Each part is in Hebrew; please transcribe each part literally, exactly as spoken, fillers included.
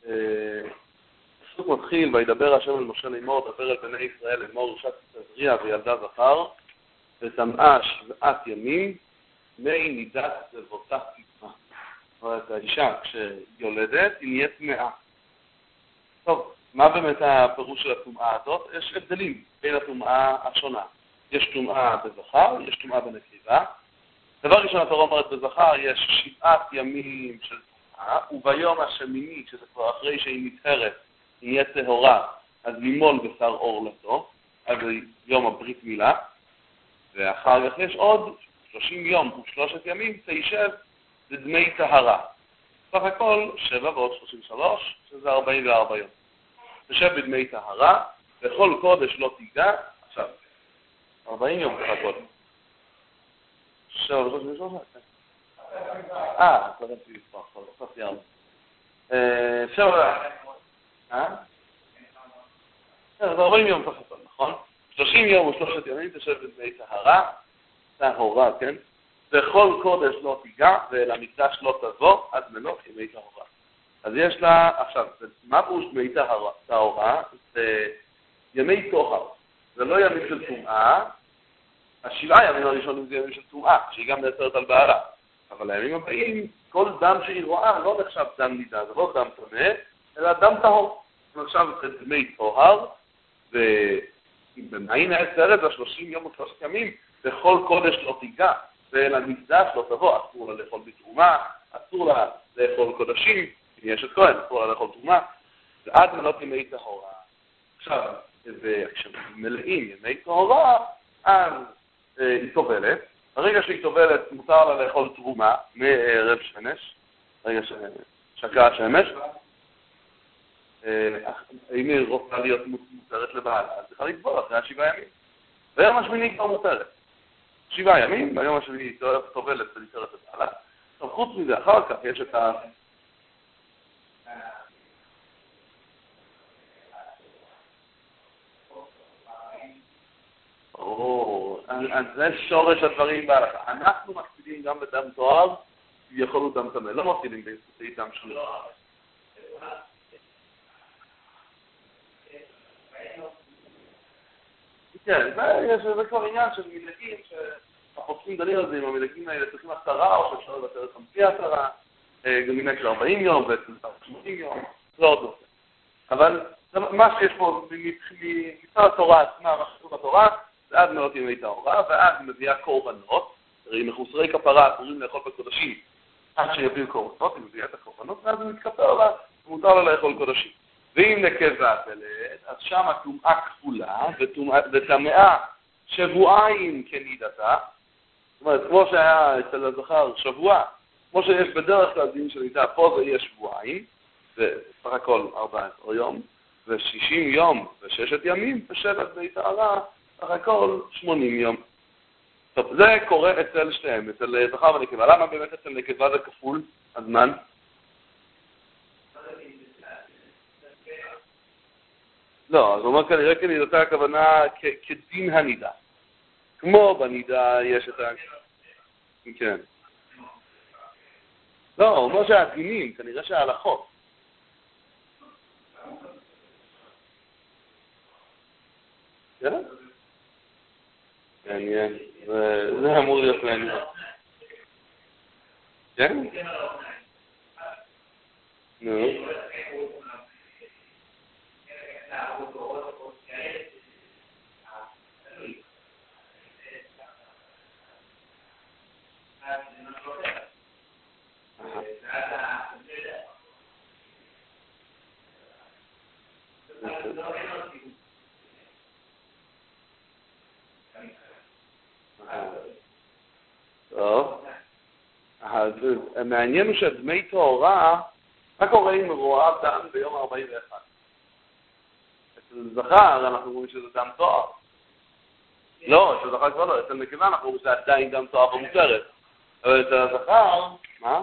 הפסוק מתחיל, וידבר השם אל משה לאמור, דבר אל בני ישראל לאמור, אישה תזריע וילדה זכר, וטמאה שבעת ימים, מי נידת זבותה תטמא. זאת אומרת, האישה כשיולדת היא נהיית טמאה. טוב, מה באמת הפירוש של הטומאה הזאת? יש הבדלים בין הטומאה השונה. יש טומאה בזכר, יש טומאה בנקבה. דבר ראשון, התורה אומרת בזכר, יש שבעת ימים של טומאה, וביום השמיני, שזה כבר אחרי שהיא נטהרת, היא נהיית טהורה, אז לימול בשר עורלתו, אז יום הברית מילה, ואחר כך יש עוד שלושים יום ושלושת ימים, תישב לדמי טהרה. סך הכל שבע ועוד שלושים ושלוש, שזה ארבעים וארבע יום. תשב בדמי טהרה, וכל קודש לא תיגע, עכשיו, ארבעים יום סך הכל. שבע ושלושים ושלוש? אה, קודם שלי לספר, עכשיו סיירנו. שבע... אה? זה ארבעים יום סך הכל, נכון? שלושים יום ושלושת ימים תשב בדמי טהרה, טהורה, כן? וכל קודש לא תיגע, ולמקדש לא תבוא, עד מלוך ימי טהורה. אז יש לה, עכשיו, מה פירוש דמי טהורה? זה ימי טוהר. זה לא ימים של טומאה, השבעה ימים הראשונים זה ימים של טומאה, שהיא גם נעצרת על בעלה. אבל הימים הבאים, כל דם שהיא רואה לא נחשב דם נידה, זה לא דם טמא, אלא דם טהור. עכשיו זה דמי טוהר, ובמה היא נעצרת בשלושים יום ושלושת ימים, וכל קודש לא תיגע, ולמקדש לא תבוא, אסור לה לאכול בתרומה, אסור לה לאכול קודשים, אם יש את כהן, אסור לה לאכול תרומה, ועד מנות ימי טהורה. עכשיו, כשמלאים ימי טהורה, אז היא טובלת. ברגע שהיא טובלת, מותר לה לאכול תרומה מערב שמש, ברגע ששקעה השמש. אם היא רוצה להיות מותרת לבעלה, אז צריכה לטבול אחרי השבעה ימים. ביום השמיני כבר מותרת. שבעה ימים, ביום השני היא טובלת ולהתארת לבעלה. עכשיו, חוץ מזה, אחר כך יש את ה... או, אז זה שורש הדברים בהלכה. אנחנו מקפידים גם בדם טוהר, יכולו דם טמא. לא מקפידים באיסורי דם שלו. כן, זה כבר עניין של מנהגים שהחוקרים דנים על זה, אם המנהגים האלה צריכים עשרה או שאפשר לוותר אותם בלי עשרה, גם מנהג של ארבעים יום ו-שמונים יום, לא עוד נושא. אבל מה שיש פה מצד התורה עצמה, מה שכתוב בתורה, זה עד מאות ימי טהרה, ואז מביאה קורבנות, הרי מחוסרי כפרה קוראים לאכול בקודשים, עד שיביאו קורבנות, היא מביאה את הקורבנות, ואז היא מתכפר לה, ומותר לה לאכול קודשים. ואם נקבה תלד, אז שם טומאה כפולה, וטמאה שבועיים כנידתה, זאת אומרת, כמו שהיה אצל הזכר שבוע, כמו שיש בדרך כלל דין של נידה, פה זה יהיה שבועיים, וסך הכל ארבעה עשר יום, ושישים יום וששת ימים, ושבט בני טהרה, סך הכל שמונים יום. טוב, זה קורה אצל שתיהם, אצל זכר ונקבה. למה באמת אצל נקבה זה כפול הזמן? לא, אז הוא אומר כנראה כנידתה הכוונה כדין הנידה. כמו בנידה יש את ה... כן. לא, הוא אומר שהדינים, כנראה שההלכות. כן? מעניין. זה אמור להיות מעניין. כן? נו. טוב. אז מעניין הוא שדמי טהרה, מה קורה אם רואה דם ביום ארבעים ואחת? אצל זכר אנחנו רואים שזה דם טוהר. לא, אצל זכר כבר לא, אצל נקבה אנחנו רואים שזה עדיין דם טוהר ומותרת. אבל אצל הזכר, מה?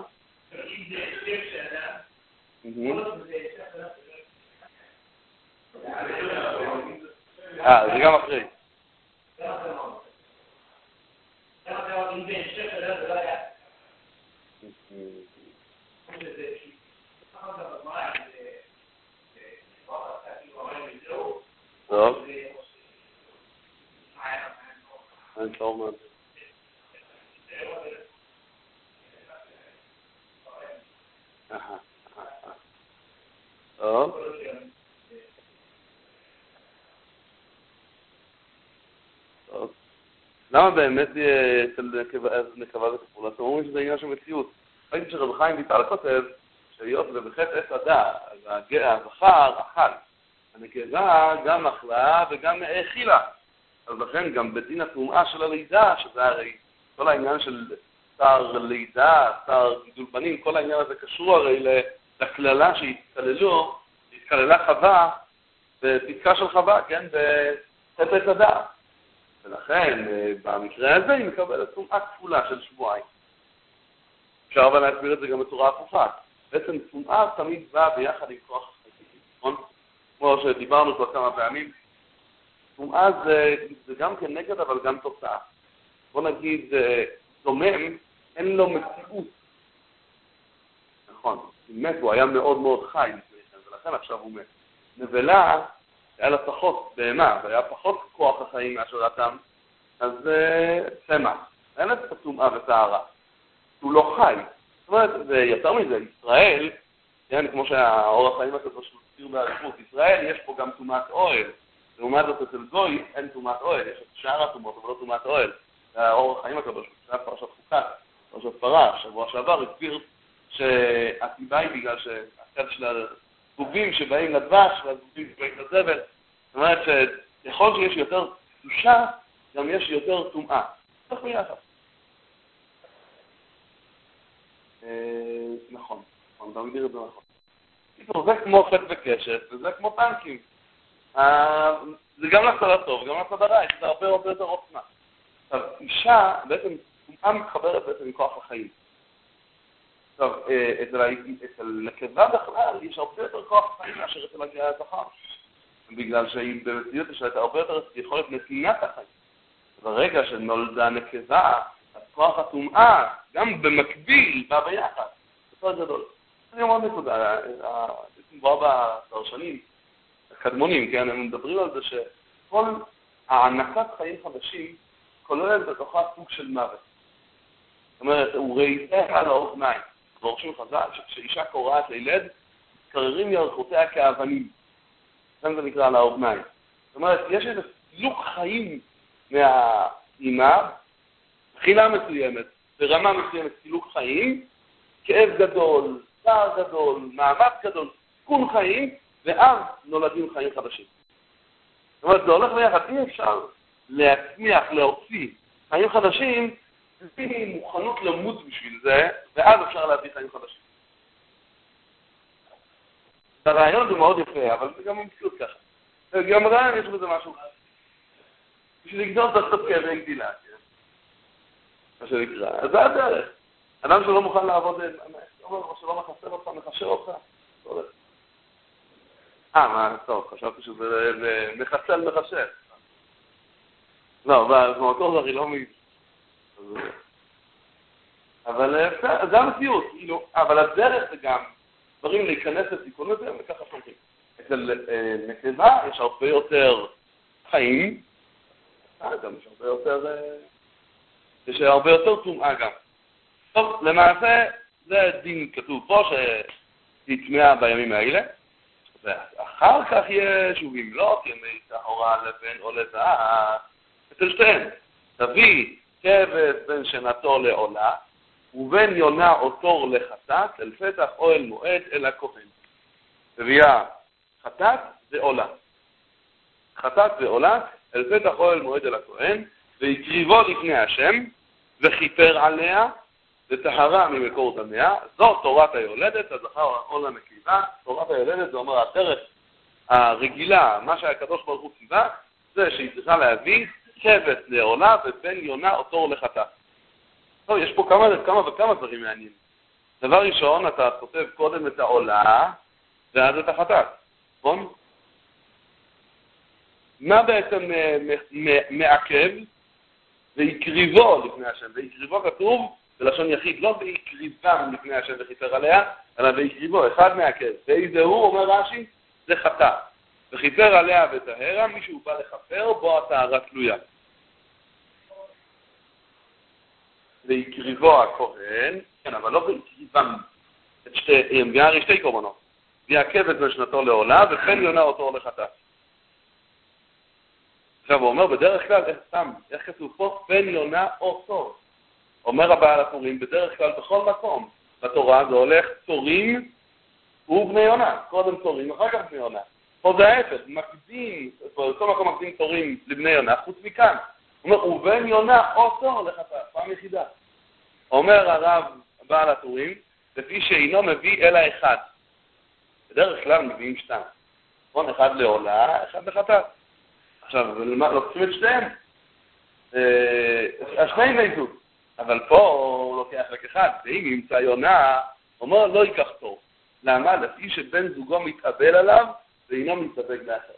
אה, זה גם אחרי. מים טהור מהדרך. אהה, אהה. טוב. טוב. למה באמת אצל נקבה זה כפול? אתם אומרים שזה עניין של מציאות. ראיתי שרב חיים ויטל כותב שהיות ובחטא עץ הדעת, אז הזכר אכל. הנקבה גם אכלה וגם האכילה. אז לכן גם בדין הטומאה של הלידה, שזה הרי כל העניין של שר לידה, שר גידול פנים, כל העניין הזה קשור הרי לכללה שהתכללו, התכללה חווה, בפסקה של חווה, כן, בחטא עץ הדעת. ולכן במקרה הזה היא מקבלת טומאה כפולה של שבועיים. אפשר אבל להסביר את זה גם בצורה הפוכה. בעצם טומאה תמיד באה ביחד עם כוח החיים, נכון? כמו שדיברנו כבר כמה פעמים. טומאה זה, זה גם כן נגד, אבל גם תוצאה. בוא נגיד, דומם, אין לו מציאות. נכון, הוא מת, הוא היה מאוד מאוד חי לפני כן, ולכן עכשיו הוא מת. נבלה, היה לה פחות בהמה, והיה פחות כוח החיים מאשר אדם, אז צמח. אין לה את הטומאה וטהרה. הוא לא חי. זאת אומרת, ויותר מזה, ישראל, כן, כמו שהאור החיים הזה פשוט באריכות, ישראל יש פה גם טומאת אוהל. לעומת זאת אצל גוי אין טומאת אוהל, יש את שאר הטומאות, אבל לא טומאת אוהל. האור החיים הקדוש, שהיה פרשת חוקת, פרשת פרש, שבוע שעבר, הסביר שהסיבה היא בגלל שהצד של הזבובים שבאים לדבש והזבובים שבאים לזבל. זאת אומרת שככל שיש יותר קדושה, גם יש יותר טומאה. צריך ביחד. נכון, נכון, אתה מגדיר את זה נכון. זה כמו חטא וקשת, וזה כמו טנקים. זה גם לצד הטוב, גם לצד הרע, זה הרבה הרבה יותר עוצמה. עכשיו, אישה בעצם, טומאה מתחברת בעצם עם כוח החיים. עכשיו, אצל נקבה בכלל יש הרבה יותר כוח החיים מאשר אצל הזכר. בגלל שהיא במציאות יש לה הרבה יותר יכולת נתינת החיים. ברגע שנולדה נקבה, אז כוח הטומאה, גם במקביל, בא ביחד. זה יותר גדול. אני אומר נקודה, זה כבר בפרשנים, הקדמונים, כן, הם מדברים על זה שכל הענקת חיים חדשים כוללת בתוכה סוג של מוות. זאת אומרת, הוא ראיתה על האוזניים. דורשים חז"ל שכשאישה קורעת לילד, קררים ירחותיה כאבנים. לכן זה נקרא על האוזניים. זאת אומרת, יש איזה סילוק חיים מהאימא, בחינה מסוימת, ברמה מסוימת סילוק חיים, כאב גדול, צער גדול, מאמץ גדול, תיקון חיים, ואז נולדים חיים חדשים. זאת אומרת, זה הולך ביחד, אי אפשר להצמיח, להוציא חיים חדשים, לפי מוכנות למות בשביל זה, ואז אפשר להביא חיים חדשים. הרעיון זה מאוד יפה, אבל זה גם המציאות ככה. גם עדיין יש בזה משהו. בשביל לגדול את הסוף כאבי גדילה, כן? מה שנקרא. אז זה הדרך. אדם שלא מוכן לעבוד, אומר שלא מחסר אותך, מחשר אותך. אה, מה, טוב, חשבתי שזה מחסל מחשב. לא, במקור זה הרי לא מי... אבל זה המציאות, אבל הדרך זה גם דברים להיכנס לתיקון הזה, וככה שומעים. אצל נקבה יש הרבה יותר חיים, גם יש הרבה יותר, יש הרבה יותר טומאה גם. טוב, למעשה זה דין כתוב פה שהתמאה בימים האלה, ואחר כך יש ובמלאת ימי טהרה לבן או לזהב, אצל שתיהן, תביא כבש בין שנתו לעולה, ובין יונה או תור לחטאת, אל פתח אוהל מועד אל הכהן. תביאה חטאת ועולה. חטאת ועולה, אל פתח אוהל מועד אל הכהן, ויקריבו לפני השם, וכיפר עליה, וטהרה ממקור טמאה. זו תורת היולדת, הזכר או הנקבה. תורת היולדת, זה אומר הדרך הרגילה, מה שהקדוש ברוך הוא ציווה, זה שהיא צריכה להביא כבש לעולה, ובין יונה או תור לחטאת. טוב, יש פה כמה, כמה וכמה דברים מעניינים. דבר ראשון, אתה כותב קודם את העולה, ואז את החטאת, נכון? מה בעצם מעכב? ויקריבו לפני השם. ויקריבו כתוב בלשון יחיד, לא ויקריבם לפני השם וכיפר עליה, אלא ויקריבו, אחד מעכב. ואיזה הוא, אומר רש"י, זה חטא. וכיפר עליה וטהרה, מישהו בא לכפר, בו הטהרה תלויה. ויקריבו הכהן, כן, אבל לא ויקריבם, היא מביאה הרי שתי קורבנות, ויקב את משנתו לעולה, וכן יונה אותו לחטאת. עכשיו הוא אומר, בדרך כלל, איך סתם, איך כתוב פה, פן יונה אותו. אומר הבעל הפורים, בדרך כלל בכל מקום, בתורה זה הולך תורים ובני יונה, קודם תורים, אחר כך בני יונה. פה זה ההפך, מקדים, בכל מקום מקדים תורים לבני יונה, חוץ מכאן. הוא אומר, ובן יונה אותו לחטאת, פעם יחידה. אומר הרב בעל הפורים, לפי שאינו מביא אלא אחד. בדרך כלל מביאים שתיים. נכון, אחד לעולה, אחד לחטאת. עכשיו, לוקחים את שתיהם. השני בני זוג. אבל פה הוא לוקח רק אחד, ואם ימצא יונה, הוא אומר, לא ייקח תור. למה? לפי שבן זוגו מתאבל עליו, ואינו מתאבק לאחר.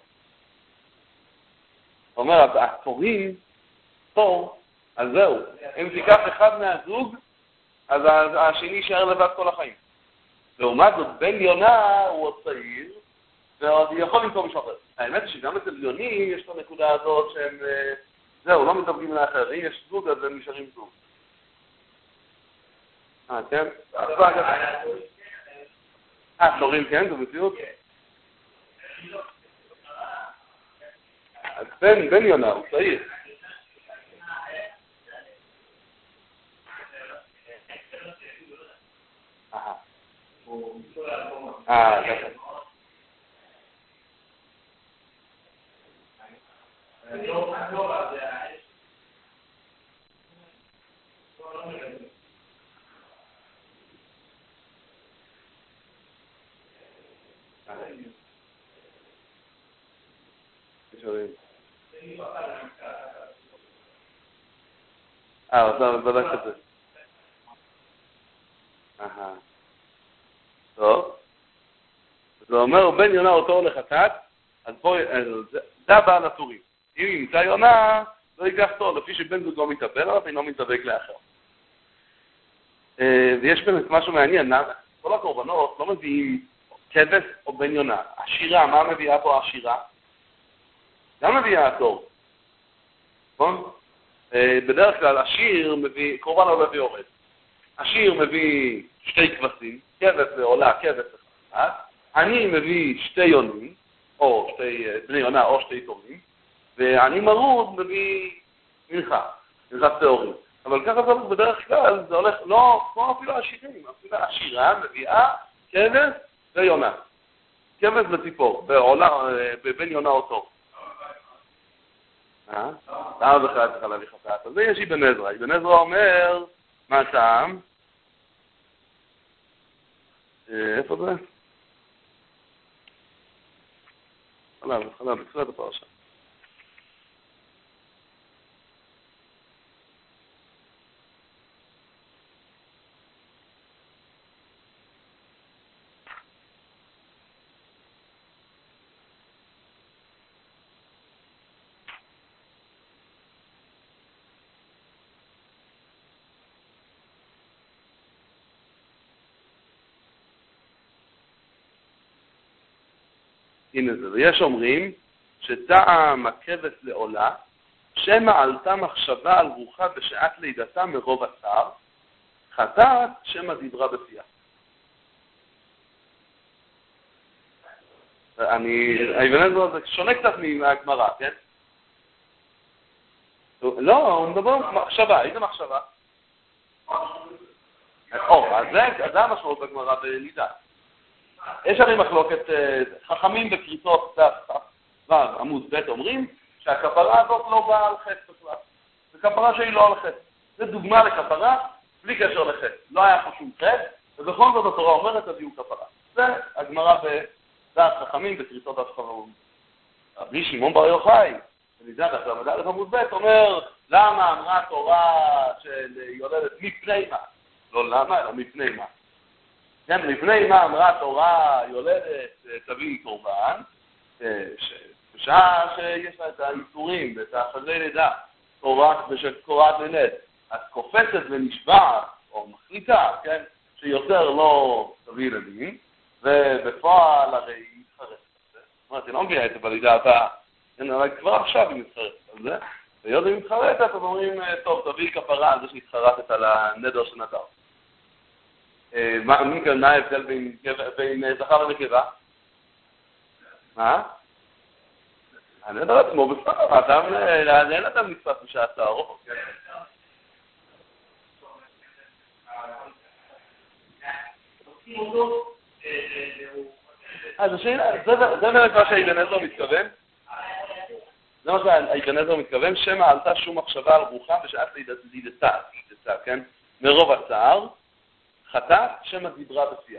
הוא אומר, התורים, תור, אז זהו. אם תיקח אחד מהזוג, אז השני יישאר לבד כל החיים. לעומת זאת, בן יונה הוא עוד צעיר, ועוד יכול למצוא מישהו אחר. האמת היא שגם אצל יונים יש את הנקודה הזאת שהם, זהו, לא מתאבקים לאחר. אם יש זוג, אז הם נשארים זוג. אה, כן? אה, תורים, כן? זו מציאות? אז בן, בן יונה, הוא צעיר. אה, אה, ככה. אה, אתה בדק את זה. אהה. טוב. זה אומר, בן יונה אותו לחטאת, אז פה, זה הבעל התורים. אם ימצא יונה, לא ייקח תור, לפי שבן זוג לא מתאבל עליו, אינו מתאבק לאחר. ויש באמת משהו מעניין, כל הקורבנות לא מביאים כבש או בן יונה. השירה, מה מביאה פה השירה? גם מביאה התור. נכון? בדרך כלל השיר מביא, קורבן עולה ויורד. השיר מביא שתי כבשים, כבש ועולה, כבש אחד. אני מביא שתי יונים, או שתי בני יונה או שתי תורים, ואני מרוד מביא מנחה, מנחת תיאורים. אבל ככה זה הולך בדרך כלל, זה הולך לא כמו אפילו השירים, אפילו השירה מביאה כבש ויונה. כבש וציפור, בבן יונה אותו. אה? למה בכלל צריכה להביא חטאת? אז זה יש אבן עזרא. אבן עזרא אומר, מה הטעם? איפה זה? חלב, חלב, בתחילת הפרשה. הנה זה, ויש אומרים שטעם הכבש לעולה, שמא עלתה מחשבה על רוחה בשעת לידתה מרוב הצער, חטאת שמא דיברה בפיה. אני, האבן עזרא זה שונה קצת מהגמרא, כן? לא, הוא מדבר מחשבה, איזה מחשבה? או, אז זה המשמעות בגמרא בלידה. יש הרי מחלוקת, חכמים בקריצות דף עמוד ב' אומרים שהכפרה הזאת לא באה על חטא בכלל. זו כפרה שהיא לא על חטא. זו דוגמה לכפרה בלי קשר לחטא. לא היה פה שום חטא, ובכל זאת התורה אומרת תביאו כפרה. זה הגמרא בדף חכמים בקריצות דף חכמים. רבי שמעון בר יוחאי, בלידת דף עמוד ב' אומר, למה אמרה התורה של יולדת מפני מה? לא למה, אלא מפני מה. כן, לפני מה אמרה התורה יולדת תביא קורבן, בשעה שיש לה את האיסורים ואת האחרי לידה, קורעת לילד, אז קופצת ונשבעת, או מחליטה, כן, שיותר לא תביא ילדים, ובפועל הרי היא מתחרטת על זה. זאת אומרת, היא לא מביאה את זה בלידה הבאה, אבל כבר עכשיו היא מתחרטת על זה, והיות אם מתחרטת, אז אומרים, טוב, תביא כפרה על זה שהתחרטת על הנדר שנדר. מה מה ההבדל בין בין זכר ונקבה? מה? הנדר עצמו בסדר, אדם, אין אדם נתפס בשעת צערו. אז השאלה, זה באמת מה שהאבן עזרא מתכוון. זה מה שהאבן עזרא מתכוון, שמא עלתה שום מחשבה על רוחה בשעת לידתה, כן? מרוב הצער, חטאת, שמא דיברה בשיאה.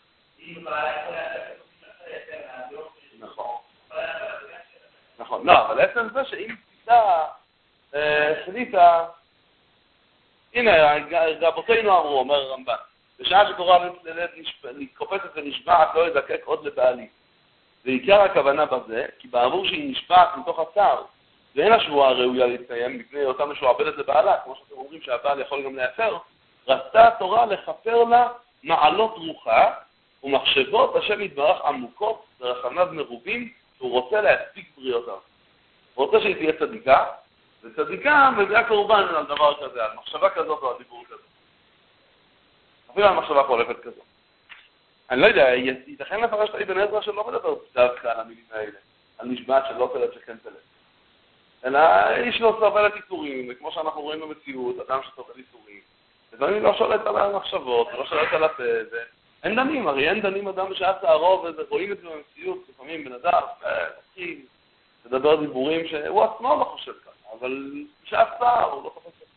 נכון. נכון, לא, אבל עצם זה שאם תדע, החליטה, הנה, רבותינו אמרו, אומר הרמב"ן, בשעה שקוראה להתקופצת ונשבעת לא יזקק עוד לבעלי. ועיקר הכוונה בזה, כי בעבור שהיא נשבעת מתוך הצער, ואין השבועה הראויה להתקיים מפני אותה משועבדת לבעלה, כמו שאתם אומרים שהבעל יכול גם להפר, רצתה התורה לכפר לה מעלות רוחה, ומחשבות השם יתברך עמוקות ורחמיו מרובים, שהוא רוצה להספיק בריאותיו. הוא רוצה שהיא תהיה צדיקה, וצדיקה מביאה קורבן על דבר כזה, על מחשבה כזאת או על דיבור כזה. אפילו על מחשבה חולפת כזאת. אני לא יודע, ייתכן לפרש את האבן עזרא שלא מדבר דווקא על המילים האלה, על משבעת שלא תלת שכן תלת. אלא איש לא סובל את איסורים, וכמו שאנחנו רואים במציאות, אדם שסובל איסורים, ודברים לא שולט על המחשבות, לא שולט על הפה, אין דנים, הרי אין דנים אדם בשעת צערו, ורואים את זה במציאות, לפעמים בן אדם, מתחיל לדבר דיבורים שהוא עצמו לא חושב ככה, אבל בשעת צער הוא לא חושב ככה.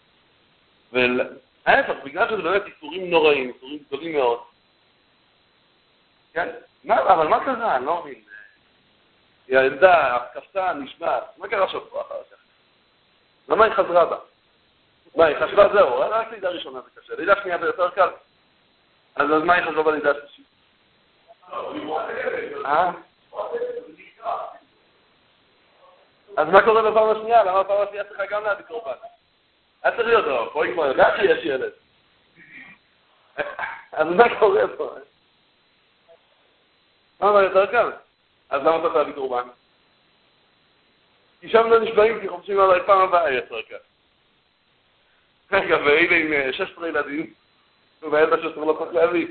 וההפך, בגלל שזה באמת איסורים נוראים, איסורים גדולים מאוד, כן? אבל מה קרה? אני לא מבין. ילדה, קפצה, נשבעת, מה קרה שבוע אחר כך? למה היא חזרה בה? מה, היא חשבה זהו, רק לידה ראשונה זה קשה, לידה שנייה זה יותר קל. אז מה היא חזרה בלידה שלישית? אה? אז מה קורה בפעם השנייה? למה בפעם השנייה צריכה גם להביא קורבן? היה צריך להיות טוב, פה היא כבר יודעת שיש ילד. אז מה קורה פה? מה, מה יותר קל? אז למה צריך להביא קורבן? כי שם לא נשבעים, כי חופשים עליי פעם הבאה יותר קל. רגע, ואלה עם שש עשרה ילדים, ובילד ה-שש עשרה לא צריך להביא.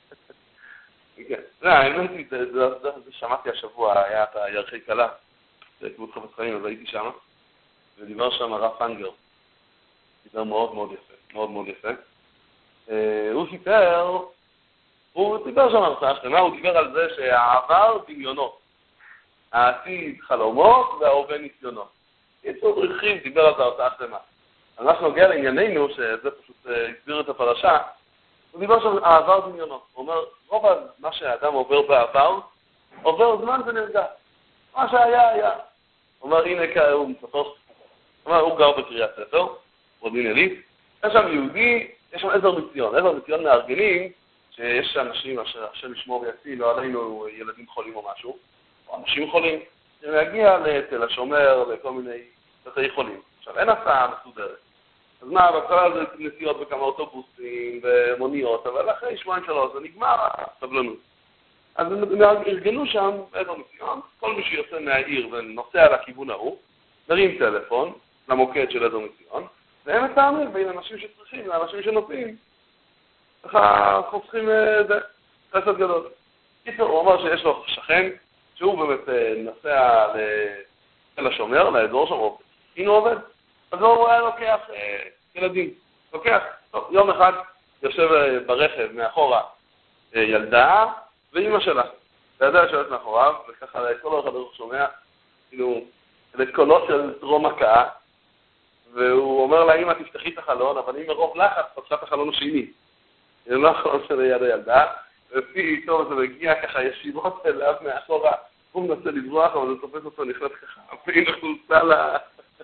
לא, האמת היא, זה שמעתי השבוע, היה את הירחי קלה, זה כבוד חפץ חיים, אז הייתי שם, ודיבר שם הרב פנגר. דיבר מאוד מאוד יפה, מאוד מאוד יפה. הוא סיפר, הוא דיבר שם הרצאה שלמה, הוא דיבר על זה שהעבר דמיונות, העתיד חלומות וההווה ניסיונות. יצור רכיב דיבר על זה הרצאה שלמה. אז מה שנוגע לענייננו, שזה פשוט הסביר את הפרשה, הוא דיבר שם העבר דמיונות. הוא אומר, רוב מה שהאדם עובר בעבר, עובר זמן ונרגע. מה שהיה היה. הוא אומר, הנה הוא מספר, הוא אומר, הוא גר בקריית ספר, מודיעין עילית, יש שם יהודי, יש שם עזר מציון. עזר מציון מארגנים, שיש אנשים, השם ישמור ויציל, לא עלינו ילדים חולים או משהו, או אנשים חולים, שמגיע לתל השומר, לכל מיני בתי חולים. עכשיו, אין הסעה מסודרת. אז מה, בהתחלה זה נסיעות בכמה אוטובוסים ומוניות, אבל אחרי שבועיים שלוש זה נגמר הסבלנות. אז הם ארגנו שם עזר מציון, כל מי שיוצא מהעיר ונוסע לכיוון ההוא, מרים טלפון למוקד של עזר מציון, והם מתאמים בין אנשים שצריכים לאנשים שנוסעים. ככה חוסכים זה, חסד גדול. קיצר, הוא אמר שיש לו שכן, שהוא באמת נוסע לתל השומר, לאזור שם, הנה הוא עובד. אז הוא היה לוקח אה, ילדים, לוקח, טוב, יום אחד יושב ברכב מאחורה אה, ילדה ואמא שלה. הילדה יושבת מאחוריו, וככה כל הולך הדרך שומע, כאילו, את קולות של טרום הקאה, והוא אומר לה, אמא תפתחי את החלון, אבל אם מרוב לחץ פתחה את החלון השני. זה לא החלון של יד הילדה, ופתאום זה מגיע ככה ישירות אליו מאחורה, הוא מנסה לברוח, אבל זה תופס אותו נכנס ככה, והנה חולצה לה...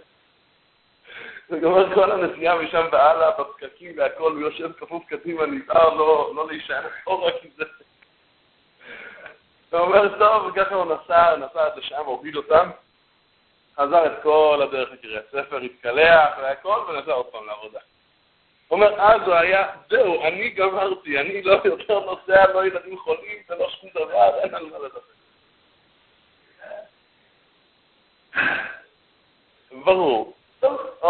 וגומר כל הנסיעה משם בעלה, בפקקים והכל, הוא יושב כפוף קדימה, נזהר לא, לא להישאר אחורה, כי זה... הוא אומר, טוב, וככה הוא נסע, נסע עד לשם, הוביל אותם, חזר את כל הדרך לקריית ספר, התקלח והכל, ונסע עוד פעם לעבודה. הוא אומר, אז הוא היה, זהו, אני גמרתי, אני לא יותר נוסע, לא ילדים חולים, זה לא שום דבר, אין על מה לדבר. ברור.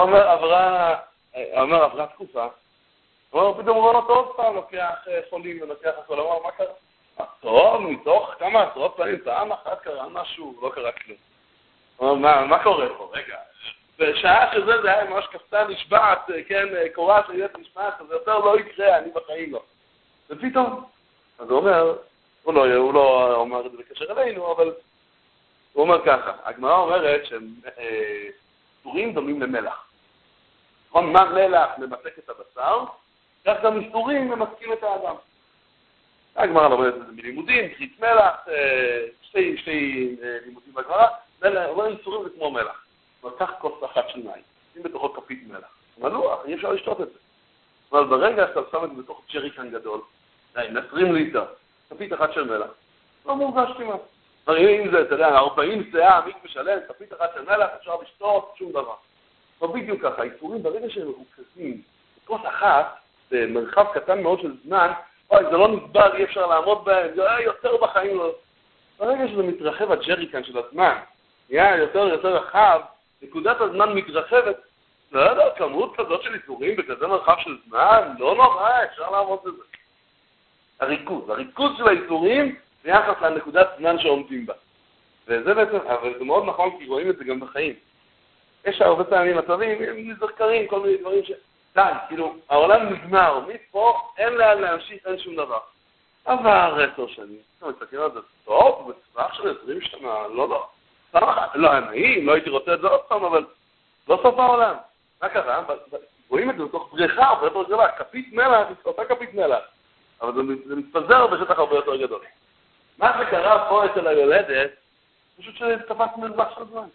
הוא אומר, עברה, אומר, עברה תקופה, הוא אומר, פתאום רואה אותו עוד פעם, לוקח חולים ולוקח הכל, הוא אומר, מה קרה? טוב, מתוך כמה עשרות פעמים, פעם אחת קרה משהו, לא קרה כלום. הוא אומר, מה, מה קורה פה? רגע, בשעה שזה זה היה ממש קפצה נשבעת, כן, קוראת להיות נשבעת, אז יותר לא יקרה, אני בחיים לא. ופתאום, אז הוא אומר, הוא לא, הוא לא אומר את זה בקשר אלינו, אבל הוא אומר ככה, הגמרא אומרת שמסתורים דומים למלח. נכון, מה מלח ממתק את הבשר, כך גם מסתורים ממתקים את האדם. הגמרא לומדת את זה מלימודים, חיץ מלח, שתי, שתי לימודים בגמרא, אומרים מסתורים זה כמו מלח. לקח כוס אחת של מים, שים בתוכו כפית מלח. אבל לא, אי אפשר לשתות את זה. אבל ברגע שאתה שם את זה בתוך ג'ריקן גדול, עם עשרים ליטר, כפית אחת של מלח, לא מורגש כמעט. אם זה, אתה יודע, ארבעים סאה, מיק משלם, כפית אחת של מלח, אפשר לשתות, שום דבר. אבל בדיוק ככה, האיסורים ברגע שהם מרוכזים, בכוס אחת, במרחב קטן מאוד של זמן, אוי, זה לא נגבר, אי אפשר לעמוד בהם, זה היה יותר בחיים לא. ברגע שזה מתרחב הג'ריקן של הזמן, נהיה יותר יותר רחב, נקודת הזמן מתרחבת, לא יודע, כמות כזאת של איסורים בכזה מרחב של זמן, לא נורא, אפשר לעמוד בזה. הריכוז, הריכוז של האיסורים ביחס לנקודת זמן שעומדים בה. וזה בעצם, אבל זה מאוד נכון, כי רואים את זה גם בחיים. יש הרבה פעמים מצבים, הם נזכרים, כל מיני דברים ש... די, כאילו, העולם נגמר, מפה אין לאן להמשיך, אין שום דבר. עבר עשר שנים, אתה מסתכל על זה, טוב, בצבח של עשרים שנה, לא, לא. לא, נעים, לא הייתי רוצה את זה עוד פעם, אבל לא סוף העולם. מה קרה? רואים את זה בתוך בריכה, הרבה יותר גדולה, כפית מלח, אותה כפית מלח. אבל זה, זה מתפזר בשטח הרבה יותר גדול. מה שקרה פה אצל היולדת, פשוט שתפס מרווח של זמן.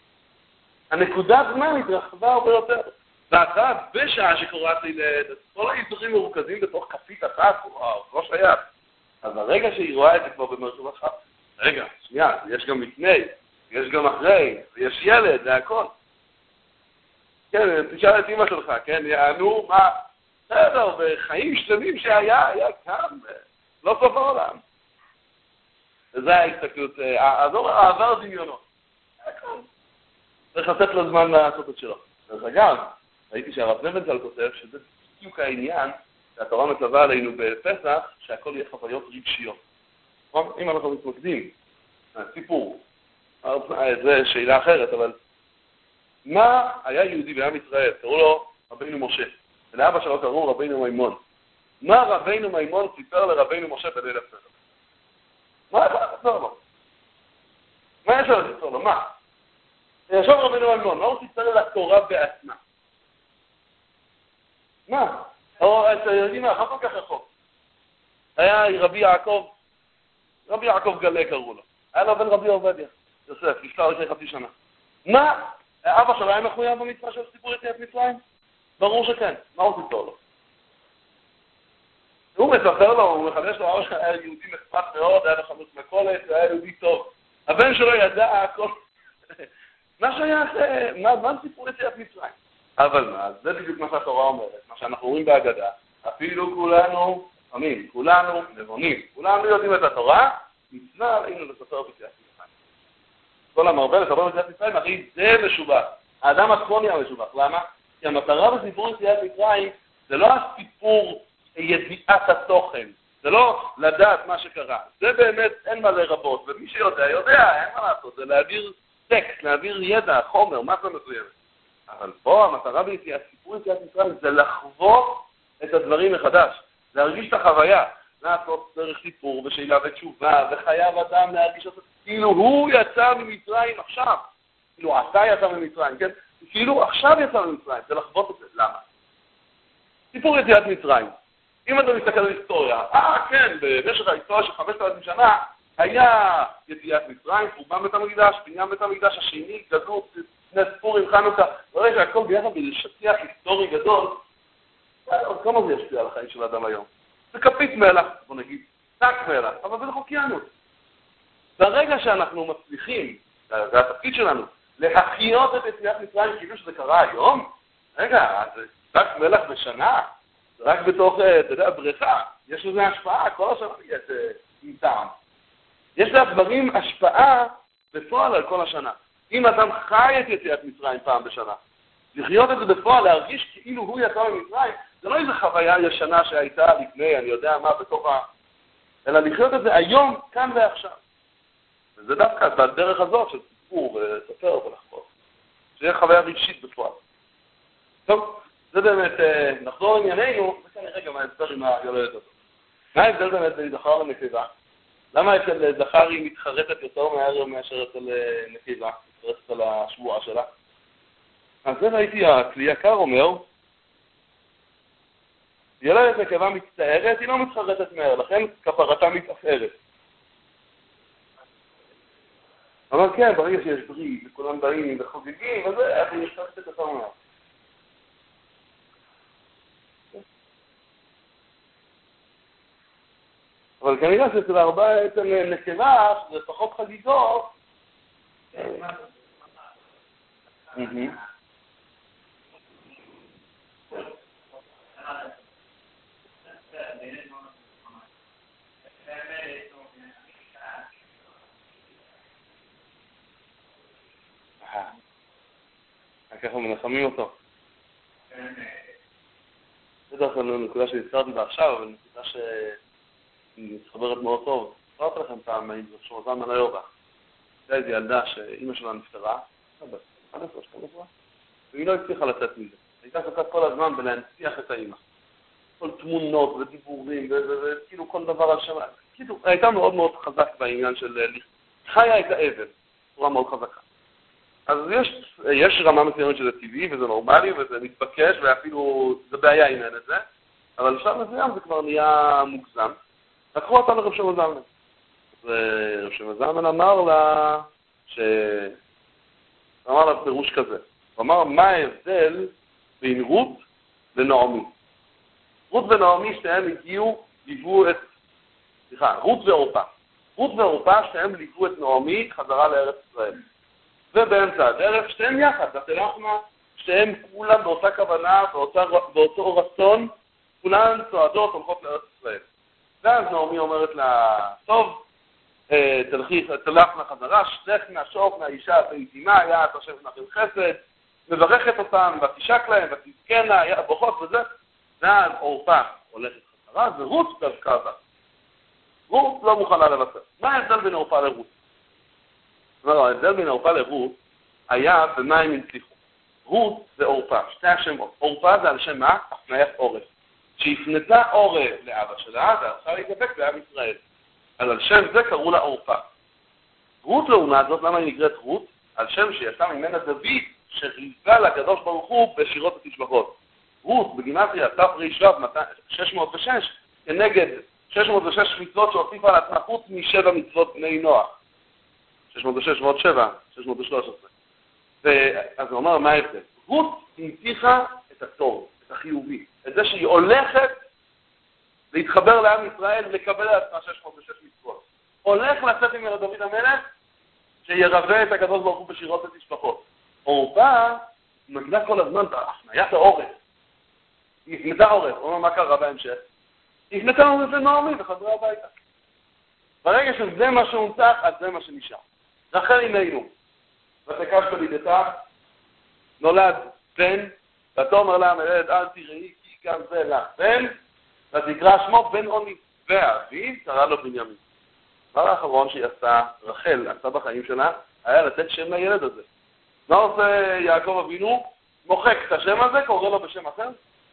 הנקודת זמן התרחבה הרבה יותר. ואתה, בשעה שקוראתי לידת, כל האיסורים מרוכזים בתוך כפית אחת, וואו, לא שייך. אז הרגע שהיא רואה את זה כבר במרחב אחת, רגע, שנייה, יש גם לפני, יש גם אחרי, יש ילד, זה הכל. כן, תשאל את אמא שלך, כן, יענו, מה, בסדר, בחיים שלמים שהיה, היה כאן, לא סוף העולם. וזה ההסתכלות, העבר דמיונות. צריך לתת לו זמן לעשות את שלו. אז אגב, ראיתי שהרב נבנצל כותב שזה בדיוק העניין שהתורה מצווה עלינו בפסח, שהכל יהיה חוויות רגשיות. אם אנחנו מתמקדים, סיפור, זה שאלה אחרת, אבל מה היה יהודי בעם ישראל? קראו לו רבינו משה, ולאבא שלו קראו רבינו מימון. מה רבינו מימון סיפר לרבינו משה בליל הסדר? מה יכול לספר לו? מה יש לו לספר לו? מה? ישב רבינו מימון, מה הוא סיפר לתורה בעצמה? מה? או, אתם יודעים מה, לא כל כך רחוק. היה רבי יעקב, רבי יעקב גלה קראו לו. היה לו בן רבי עובדיה, יוסף, נפטר לפני חצי שנה. מה? אבא שלו היה מחויב במצווה של סיפור יציאת מצרים? ברור שכן. מה הוא סיפר לו? הוא מספר לו, הוא מחדש לו, אבא שלו היה יהודי מחפת מאוד, היה לו חמוץ מכולת, היה יהודי טוב. הבן שלו ידע הכל. מה שייך, מה, מה סיפור יציאת מצרים? אבל מה, זה בדיוק מה שהתורה אומרת, מה שאנחנו רואים בהגדה, אפילו כולנו, עמים, כולנו נבונים, כולנו יודעים את התורה, מצווה עלינו לספר ביציאת מצרים. כל המרבה לספר ביציאת מצרים, הרי זה משובח. האדם עצמו נהיה משובח. למה? כי המטרה בסיפור יציאת מצרים זה לא הסיפור ידיעת התוכן, זה לא לדעת מה שקרה. זה באמת אין מה לרבות, ומי שיודע, יודע, אין מה לעשות, זה להעביר טקסט, להעביר ידע, חומר, מה זה מסוים. אבל פה המטרה ביציאת, סיפור יציאת מצרים זה לחוות את הדברים מחדש, להרגיש את החוויה, לעשות דרך סיפור ושאלה ותשובה, וחייב אדם להרגיש את זה, כאילו הוא יצא ממצרים עכשיו, כאילו אתה יצא ממצרים, כן? כאילו עכשיו יצא ממצרים, זה לחוות את זה, למה? סיפור יציאת מצרים, אם אתה מסתכל על היסטוריה, אה כן, במשך ההיסטוריה של חמשת אלפים שנה, היה יציאת מצרים, חורבן בית המקדש, בניין בית המקדש השני, גדלות, שני סיפורים, חנוכה, רואה שהכל ביחד בשטיח היסטורי גדול, עוד כמה זה ישפיע על החיים של האדם היום? זה כפית מלח, בוא נגיד, טק מלח, אבל זה לחוקיינות. ברגע שאנחנו מצליחים, זה התפקיד שלנו, להחיות את יציאת מצרים כאילו שזה קרה היום, רגע, זה טק מלח בשנה, רק בתוך, אתה יודע, בריכה, יש לזה השפעה, כל השנה יש עם טעם. יש לדברים השפעה בפועל על כל השנה. אם אדם חי את יציאת מצרים פעם בשנה, לחיות את זה בפועל, להרגיש כאילו הוא יצא ממצרים, זה לא איזו חוויה ישנה שהייתה לפני, אני יודע מה, בתוך ה... אלא לחיות את זה היום, כאן ועכשיו. וזה דווקא בדרך הזאת של סיפור ולספר ולחפור. שיהיה חוויה רגשית בפועל. טוב, זה באמת, נחזור לענייננו, זה כנראה גם ההסבר עם היולדת הזאת. מה ההבדל באמת בין זכר לנקבה? למה אצל זכר היא מתחרטת יותר מהר מאשר אצל נקבה, מתחרטת על השבועה שלה? אז זה ראיתי, הכלי יקר אומר, ילדת נקבה מצטערת, היא לא מתחרטת מהר, לכן כפרתה מתאפרת. אבל כן, ברגע שיש ברית, וכולם באים וחוגגים, אז זה, אני מתחרטת את יותר מהר. אבל כנראה שאצל ארבעה אצל נקבה, שזה פחות חגיגות, ככה מנחמים אותו. זה דווקא נקודה שהזכרתי בה עכשיו, אבל נקודה שמתחברת מאוד טוב. ספרתי לכם פעם, אם זה שורזן מנהיובה. זה איזו ילדה שאימא שלה נפטרה, אחת עשרה, שתים עשרה, והיא לא הצליחה לצאת מזה. הייתה קצת כל הזמן בלהנציח את האימא. כל תמונות ודיבורים, וכאילו כל דבר על שמה. כאילו, הייתה מאוד מאוד חזק בעניין של חיה את האבל, בצורה מאוד חזקה. אז יש, יש רמה מסוימת שזה טבעי וזה נורמלי וזה מתבקש ואפילו זה בעיה אם אין את זה, אבל בשלב מסוים זה כבר נהיה מוגזם. לקחו אותה לרב שמעון זלמן. ורב שמעון זלמן אמר לה, ש... אמר לה פירוש כזה. הוא אמר, מה ההבדל בין רות לנעמי? רות ונעמי שתיהם הגיעו, ליוו את, סליחה, רות ואורפה. רות ואורפה שתיהם ליוו את נעמי חזרה לארץ ישראל. ובאמצע הדרך, שתיהם יחד, בתלחמה, שתיהם כולם באותה כוונה, באותה, באותו רצון, כולן צועדות, הולכות לארץ ישראל. ואז נעמי אומרת לה, טוב, תלכי, תלכנה חזרה, שתכנה, שוכנה, אישה, ואיתימה, יד, השם נחל חסד, מברכת אותם, ותשק להם, ותזכנה, יד, בוכות וזה, ואז אורפה הולכת חזרה, ורות דווקא בה. רות לא מוכנה לבצע. מה ההבדל בין אורפה לרות? לא, ההבדל בין אורפה לרות היה במה הם הצליחו. רות ואורפה, שתי השמות. אורפה זה על שם מה? הפניית עורף. שהפנתה עורף לאבא שלה, והלכה להתדבק בעם ישראל. אז על שם זה קראו לה אורפה. רות לעומת זאת, למה היא נקראת רות? על שם שיצא ממנה דוד, שריבה לקדוש ברוך הוא בשירות התשבחות. רות, בגימטריה, תף רישב, שש מאות ושש, כנגד שש מאות ושש מצוות שהוסיפה על עצמה חוץ משבע מצוות בני נוח. שש מאות ושש ועוד שבע, שש מאות ושלוש עשרה. אז הוא אומר, מה ההבדל? רות המשיכה את הטוב, את החיובי, את זה שהיא הולכת להתחבר לעם ישראל, לקבל על עצמה שש מאות ושש מצוות. הולך לצאת עם דוד המלך, שירווה את הקדוש ברוך הוא בשירות התשבחות. אורפה נגנה כל הזמן בהפניית העורף. היא הפנתה עורף, הוא אומר, מה קרה בהמשך? היא הפנתה עורף לנעמי וחזרה הביתה. ברגע שזה מה שהונצח, אז זה מה שנשאר. רחל אימנו, ותקש בלידתה, נולד בן, ותאמר לה המלדת, אל תראי כי גם זה לך בן, ותקרא שמו בן עוני, ואביו קרא לו בנימין. הדבר האחרון שהיא עשתה, רחל עשתה בחיים שלה, היה לתת שם לילד הזה. מה עושה יעקב אבינו? מוחק את השם הזה, קורא לו בשם אחר?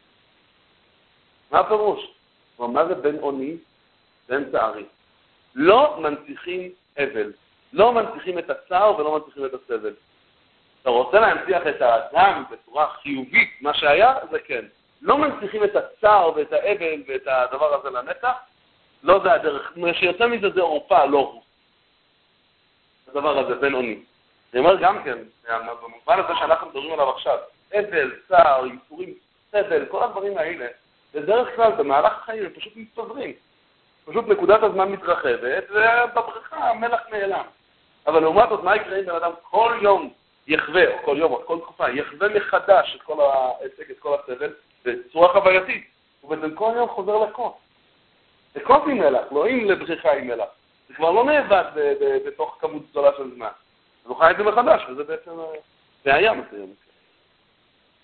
מה הפירוש? מה זה בן עוני? בן צערי. לא מנציחים אבל. לא מנציחים את הצער ולא מנציחים את הסבל. אתה רוצה להנציח את האדם בצורה חיובית, מה שהיה, זה כן. לא מנציחים את הצער ואת האבל ואת הדבר הזה לנצח, לא זה הדרך. מה שיוצא מזה זה עורפה, לא הוא. הדבר הזה, בן עוני. אני אומר גם כן, במובן הזה שאנחנו מדברים עליו עכשיו, אבל, צער, ייסורים, סבל, כל הדברים האלה, בדרך כלל במהלך החיים הם פשוט מסתדרים. פשוט נקודת הזמן מתרחבת, ובבריכה המלח נעלם. אבל לעומת זאת, מה יקרה אם בן אדם כל יום יחווה, או כל יום, או כל תקופה, יחווה מחדש את כל העסק, את כל הסבל, בצורה חווייתית, ובעצם כל יום חוזר לקות. לקות עם מלח, לא עם לבריכה עם מלח. זה כבר לא נאבד בתוך כמות גדולה של זמן. אז הוא חי את זה מחדש, וזה בעצם בעיה מסוימת.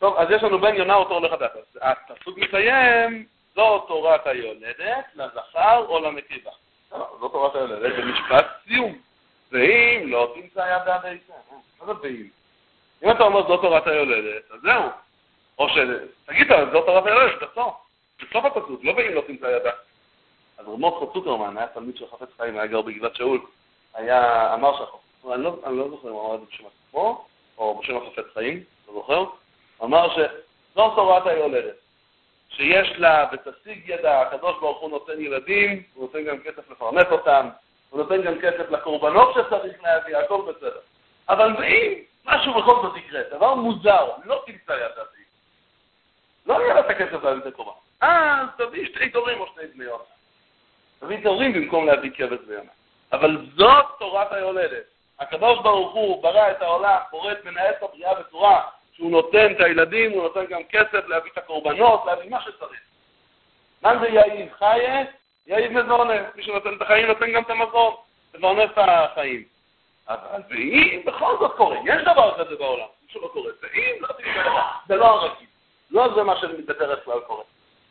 טוב, אז יש לנו בן יונה או תור לחטאת. הפסוק מסיים, זו תורת היולדת לזכר או לנקבה. זו תורת היולדת, זה משפט סיום. ואם לא תמצא ידה ביתה. מה זה ואם? אם אתה אומר זו תורת היולדת, אז זהו. או ש... תגיד, זו תורת היולדת, בסוף. בסוף הפסוק, לא ואם לא תמצא ידה. אז רמות חצוקרמן, היה תלמיד של חפץ חיים, היה גר בגבעת שאול, היה, אמר שהחפץ, אני לא, אני לא זוכר אם אמר את זה בשם עצמו, או בשם החפץ חיים, לא זוכר, אמר שזו תורת היולדת, שיש לה ותשיג ידה, הקדוש ברוך הוא נותן ילדים, הוא נותן גם כסף לפרנס אותם, הוא נותן גם כסף לקורבנות שצריך להביא, הכל בסדר. אבל ואם משהו בכל זאת יקרה, דבר מוזר, לא תמצא ידה בי, לא יהיה לה את הכסף להביא את הקורבן. אז תביא שתי תורים או שני בני יונה. תביא תורים במקום להביא כבש ויונה. אבל זאת תורת היולדת. הקדוש ברוך הוא ברא את העולם, פורט, מנהל את הבריאה בצורה שהוא נותן את הילדים, הוא נותן גם כסף להביא את הקורבנות, להביא מה שצריך. מה זה יאיב חיה? יאיב מזונה. מי שנותן את החיים נותן גם את המזון, לפרנס את החיים. אבל ואם בכל זאת קורה, יש דבר כזה בעולם, משהו לא קורה, ואם לא תקרה, זה לא הרגיל. לא זה מה שבדרך כלל קורה.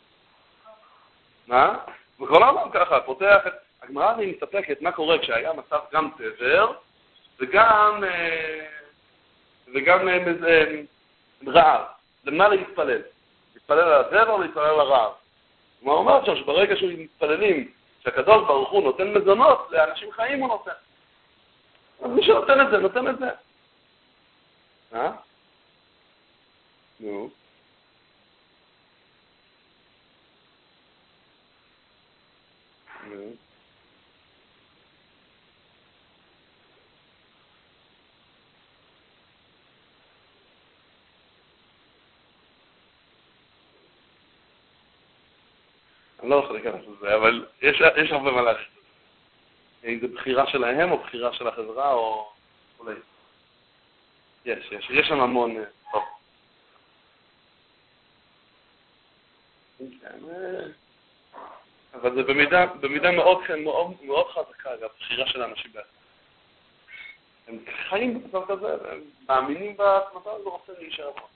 מה? בכל העולם ככה, פותח את... הגמרא היא מספקת מה קורה כשהיה מצב גם תבר וגם וגם רעב. למה להתפלל? להתפלל על התבר או להתפלל על הרעב? מה אומר שם שברגע שהוא מתפללים שהקדוש ברוך הוא נותן מזונות לאנשים חיים הוא נותן. אז מי שנותן את זה, נותן את זה. אה? נו. נו. אני לא יכול להיכנס לזה, אבל יש, יש הרבה מה להכניס. אם זה בחירה שלהם או בחירה של החברה או אולי. יש, יש, יש שם המון. טוב. אבל זה במידה, במידה מאוד, מאוד, מאוד חזקה, אגב, בחירה של האנשים בעצמם. הם חיים במצב כזה, הם מאמינים בעצמם, זה רוצה להישאר פה.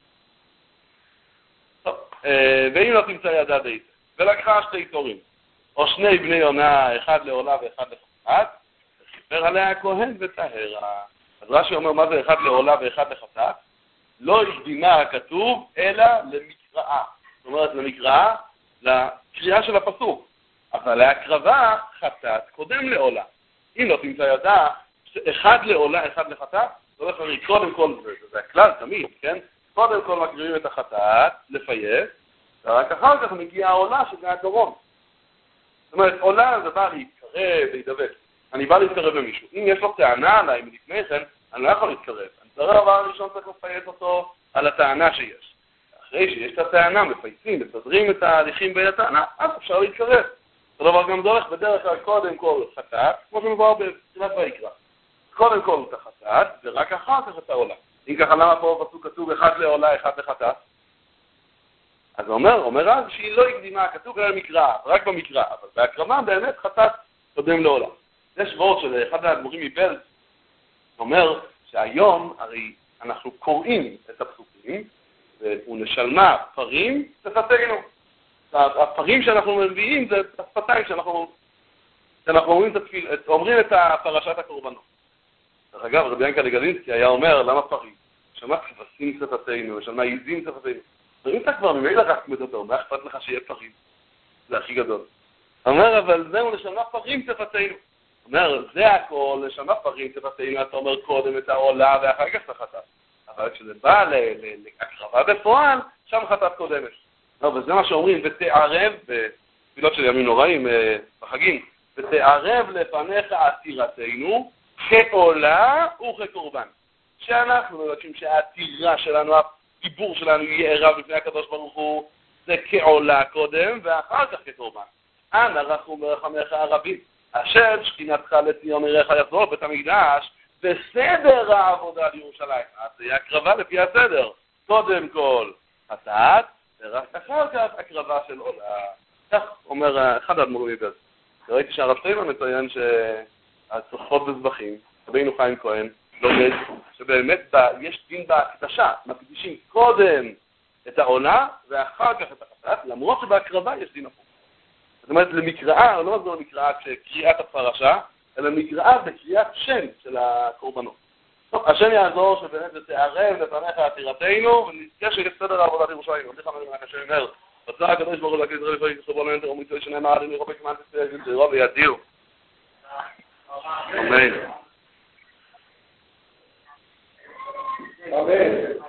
טוב, ואם לא תמצא ידה דייתה, ולקחה שתי תורים, או שני בני יונה, אחד לעולה ואחד לחטאת, וכיפר עליה הכהן וטהרה. אז רש"י אומר, מה זה אחד לעולה ואחד לחטאת? לא הקדימה הכתוב, אלא למקראה. זאת אומרת, למקראה, לקריאה של הפסוק. אבל להקרבה, חטאת קודם לעולה. אם לא תמצא ידה, אחד לעולה, אחד לחטאת, זה הולך להגיד, קודם כל, זה, זה הכלל תמיד, כן? קודם כל מקריבים את החטאת, לפייס, ורק אחר כך מגיעה העולה שזה הדורון. זאת אומרת, עולה זה בא להתקרב, להידבק. אני בא להתקרב למישהו. אם יש לו טענה עליי מלפני כן, אני לא יכול להתקרב. אני צריך דבר הראשון צריך לפייס אותו על הטענה שיש. אחרי שיש את הטענה, מפייסים, מסדרים את ההליכים בין הטענה, אז אפשר להתקרב. זה דבר גם דורך בדרך כלל קודם כל חטאת, כמו שמדובר בתחילת ויקרא. קודם כל את החטאת, ורק אחר כך את העולה. אם ככה למה פה בפסוק כתוב אחד לעולה, אחד לחטאת? אז אומר, אומר אז שהיא לא הקדימה, כתוב על מקרא, רק במקרא, אבל בהקרבה באמת חטאת קודם לעולה. יש וורט של אחד האדמו"רים מבעלז, אומר שהיום הרי אנחנו קוראים את הפסוקים, ונשלמה פרים תפתנו. הפרים שאנחנו מביאים זה השפתיים שאנחנו, שאנחנו אומרים, את התפיל, אומרים את פרשת הקורבנות. דרך אגב, רבי ינקה לגלינסקי היה אומר, למה פרים? שמה כבשים תפתנו, שמה עיזים תפתנו. אם אתה כבר ממילא רק מדבר, מה אכפת לך שיהיה פרים? זה הכי גדול. אומר, אבל זהו, לשמה פרים תפתנו. אומר, זה הכל, לשמה פרים תפתנו, אתה אומר קודם את העולה ואחר כך את החטאת. אבל כשזה בא להקרבה בפועל, שם חטאת קודמת. וזה מה שאומרים, ותערב, בתפילות של ימים נוראים, בחגים, ותערב לפניך עתירתנו, כעולה וכקורבן. שאנחנו מבקשים שהעתירה שלנו, הדיבור שלנו יהיה ערב לפני הקדוש ברוך הוא, זה כעולה קודם, ואחר כך כקורבן. אנא רחום ברחמך הרבים, אשר שכינתך לציון עירך יחזור בית המקדש, בסדר העבודה לירושלים. אז זה יהיה הקרבה לפי הסדר. קודם כל חטאת, ורק אחר כך הקרבה של עולה. כך אומר אחד האדמו"רים מבעלז. ראיתי שהרב שטיינמן מציין שהצוחות בזבחים, רבינו חיים כהן, לומד שבאמת יש דין בהקדשה, מקדישים קודם את העונה, ואחר כך את החטאת, למרות שבהקרבה יש דין הפוך. זאת אומרת, למקראה, לא מזור למקראה כשקריאת הפרשה, אלא מקראה בקריאת שם של הקורבנות. טוב, השם יעזור שבאמת זה תערב לפניך עתירתנו, ונזכה שיהיה סדר העבודת ירושלים. רבי חמד מלך השם אומר, רצה הקדוש ברוך הוא להגיד דברי לפעמים כסובו לנטר ומצוי שנאמר עליהם ירובק כמעט תצטרך גזירו וידיר. אמן. אמן.